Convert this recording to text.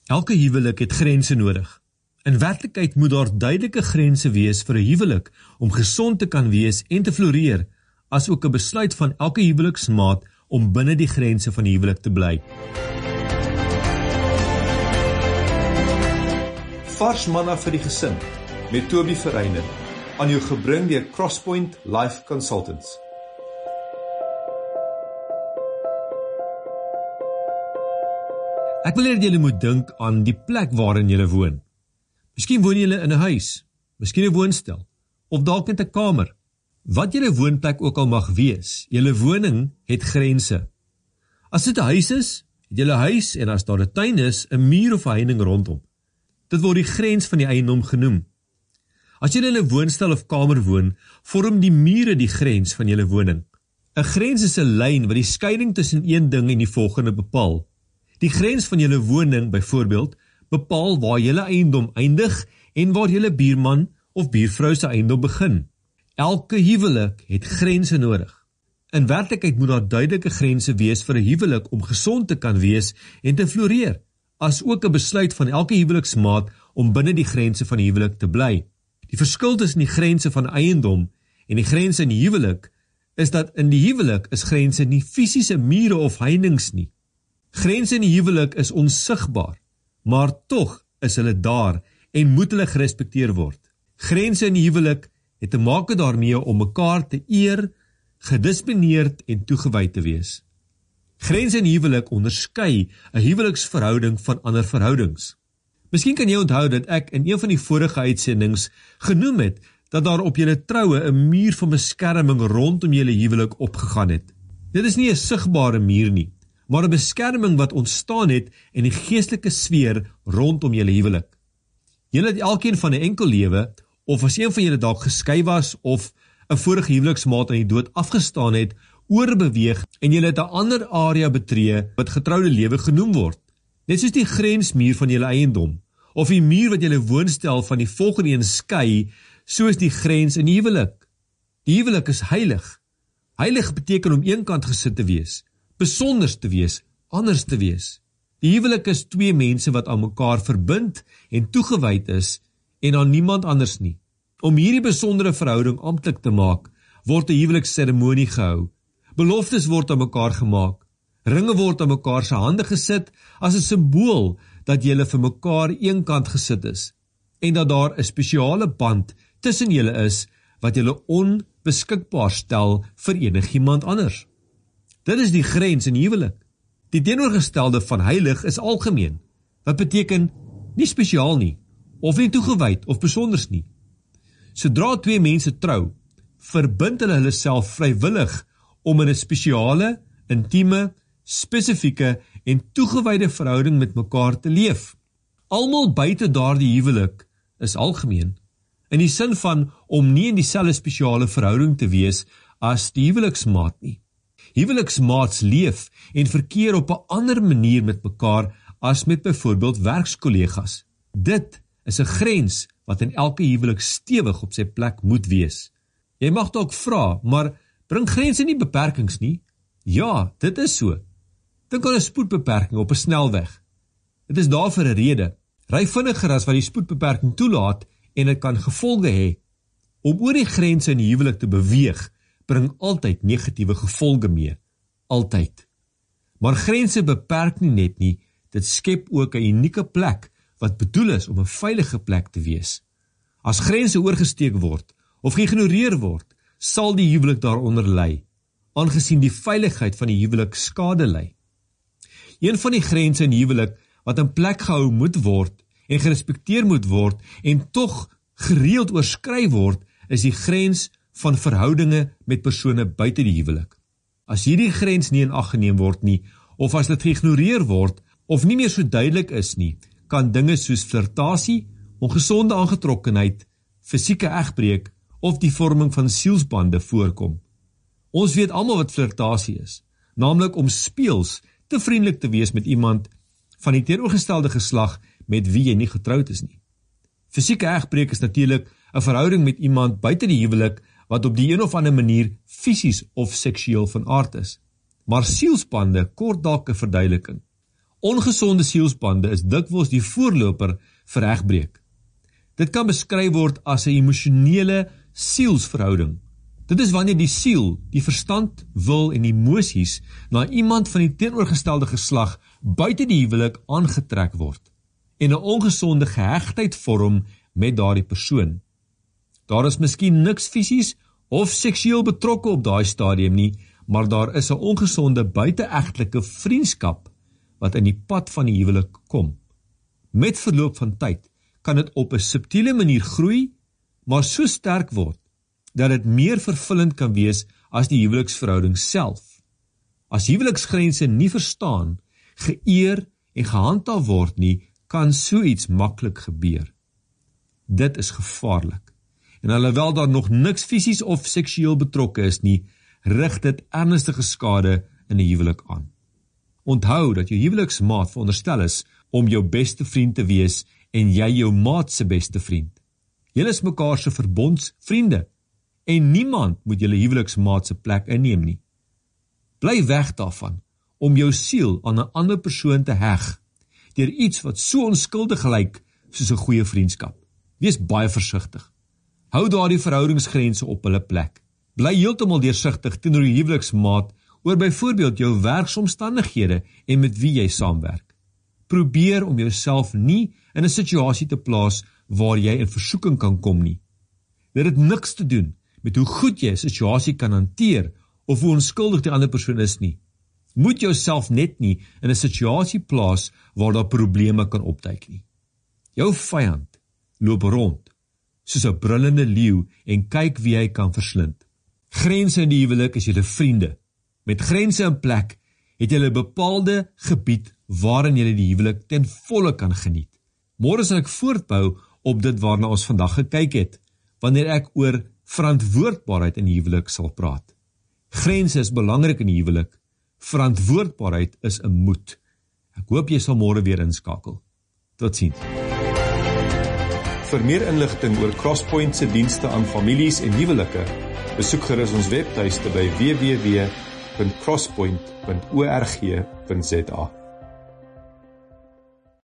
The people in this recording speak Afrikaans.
Elke huwelik het grense nodig. In werklikheid moet daar duidelike grense wees vir 'n huwelik om gesond te kan wees en te floreer, as ook 'n besluit van elke huweliksmaat om binne die grense van die huwelik te bly. Vars manna vir die gesin met Toby Verreinen, aan jou gebring deur Crosspoint Life Consultants. Ek wil hê dat julle moet dink aan die plek waarin julle woon. Miskien woon julle in 'n huis, miskien 'n woonstel, of dalk net 'n kamer. Wat julle woonplek ook al mag wees, julle woning het grense. As dit 'n huis is, het julle huis en as daar 'n tuin is, 'n muur of 'n heining rondom. Dit word die grens van die eiendom genoem. As julle in 'n woonstel of kamer woon, vorm die mure die grens van julle woning. 'n Grens is 'n lyn wat die skeiding tussen een ding en die volgende bepaal. Die grens van julle woning, byvoorbeeld, bepaal waar julle eiendom eindig en waar julle buurman of buurvrou se eiendom begin. Elke huwelik het grense nodig. In werklikheid moet daar duidelike grense wees vir 'n huwelik om gesond te kan wees en te floreer, as ook 'n besluit van elke huweliksmaat om binne die grense van die huwelik te bly. Die verskil tussen die grense van eiendom en die grense in die huwelik is dat in die huwelik is grense nie fisiese mure of heininge nie. Grense in die huwelik is onsigbaar, maar tog is hulle daar en moet hulle gerespekteer word. Grense in die huwelik het te maak daarmee om mekaar te eer, gedisiplineerd en toegewyd te wees. Grense in die huwelik onderskei 'n huweliksverhouding van ander verhoudings. Miskien kan jy onthou dat ek in een van die vorige uitsendings genoem het dat daar op julle troue 'n muur van beskerming rondom julle huwelik opgegaan het. Dit is nie 'n sigbare muur nie, maar 'n beskerming wat ontstaan het in die geestelike sfeer rondom julle huwelik. Julle het elkeen van 'n enkel lewe, of as een van julle dalk geskei was of 'n vorige huweliksmaat aan die dood afgestaan het, oorbeweeg en julle het 'n ander area betree wat getroude lewe genoem word. Net soos die grensmuur van julle eiendom, of die muur wat julle woonstel van die volgende een skei, so is die grens in die huwelik. Die huwelik is heilig. Heilig beteken om eenkant gesit te wees, besonders te wees, anders te wees. Die huwelik is twee mense wat aan mekaar verbind en toegewyd is en aan niemand anders nie. Om hierdie besondere verhouding amptelik te maak, word 'n huweliksseremonie gehou. Beloftes word aan mekaar gemaak. Ringe word aan mekaar se hande gesit as 'n simbool dat julle vir mekaar eenkant gesit is en dat daar 'n spesiale band tussen julle is wat julle onbeskikbaar stel vir enigiemand anders. Dit is die grens in die huwelik. Die teenoorgestelde van heilig is algemeen, wat beteken nie spesiaal nie, of nie toegewyd of besonders nie. Sodra twee mense trou, verbind hulle self vrywillig om in 'n spesiale, intieme, spesifieke en toegewyde verhouding met mekaar te leef. Almal buite daardie huwelik is algemeen, in die sin van om nie in dieselfde spesiale verhouding te wees as die huweliksmaat nie. Huweliksmaats leef en verkeer op 'n ander manier met mekaar as met byvoorbeeld werkskollegas. Dit is 'n grens wat in elke huwelik stewig op sy plek moet wees. Jy mag dalk vra, maar bring grense nie beperkings nie? Ja, dit is so. Dink aan 'n spoedbeperking op 'n snelweg. Dit is daar vir 'n rede. Ry vinniger as wat die spoedbeperking toelaat en dit kan gevolge hê. Om oor die grense in die huwelik te beweeg, bring altyd negatiewe gevolge mee. Altyd. Maar grense beperk nie net nie, dit skep ook 'n unieke plek wat bedoel is om 'n veilige plek te wees. As grense oorgesteek word of geïgnoreer word, sal die huwelik daaronder ly, aangesien die veiligheid van die huwelik skade ly. Een van die grense in die huwelik wat in plek gehou moet word en gerespekteer moet word en tog gereeld oorskry word, is die grens van verhoudinge met persone buite die huwelik. As hierdie grens nie in ag geneem word nie, of as dit geïgnoreer word, of nie meer so duidelik is nie, kan dinge soos flirtasie, ongesonde aangetrokkenheid, fisieke egbreek of die vorming van sielsbande voorkom. Ons weet almal wat flirtasie is, naamlik om speels te vriendelik te wees met iemand van die teenoorgestelde geslag met wie jy nie getroud is nie. Fisieke egbreek is natuurlik 'n verhouding met iemand buite die huwelik wat op die een of ander manier fisies of seksueel van aard is. Maar sielsbande kort dalk 'n verduideliking. Ongesonde sielsbande is dikwels die voorloper vir egbreek. Dit kan beskryf word as 'n emosionele sielsverhouding. Dit is wanneer die siel, die verstand, wil en emosies na iemand van die teenoorgestelde geslag buite die huwelik aangetrek word en 'n ongesonde gehegtheid vorm met daardie persoon. Daar is miskien niks fisies of seksueel betrokke op daai stadium nie, maar daar is 'n ongesonde buiteegtelike vriendskap wat in die pad van die huwelik kom. Met verloop van tyd kan dit op 'n subtiele manier groei, maar so sterk word dat dit meer vervullend kan wees as die huweliksverhouding self. As huweliksgrense nie verstaan, geëer en gehandhaaf word nie, kan so iets maklik gebeur. Dit is gevaarlik. En alhoewel daar nog niks fisies of seksueel betrokke is nie, rig dit ernstige skade in 'n huwelik aan. Onthou dat jou huweliksmaat veronderstel is om jou beste vriend te wees en jy jou maat se beste vriend. Julle is mekaar se verbondsvriende en niemand moet julle huweliksmaat se plek inneem nie. Bly weg daarvan om jou siel aan 'n ander persoon te heg deur iets wat so onskuldig lyk soos 'n goeie vriendskap. Wees baie versigtig. Hou daardie verhoudingsgrense op hulle plek. Bly heeltemal deursigtig teenoor jou huweliksmaat oor byvoorbeeld jou werksomstandighede en met wie jy saamwerk. Probeer om jouself nie in 'n situasie te plaas waar jy in versoeking kan kom nie. Dit het niks te doen met hoe goed jy 'n situasie kan hanteer of hoe onskuldig die ander persoon is nie. Moet jouself net nie in 'n situasie plaas waar daar probleme kan opduik nie. Jou vyand loop rond soos 'n brullende leeu en kyk wie hy kan verslind. Grense in die huwelik is julle vriende. Met grense in plek het julle 'n bepaalde gebied waarin julle die huwelik ten volle kan geniet. Môre sal ek voortbou op dit waarna ons vandag gekyk het, wanneer ek oor verantwoordbaarheid in die huwelik sal praat. Grense is belangrik in die huwelik. Verantwoordbaarheid is 'n moet. Ek hoop jy sal môre weer inskakel. Totsiens. Vir meer inligting oor Crosspoint se dienste aan families en huwelike, besoek gerus ons webtuiste by www.crosspoint.org.za.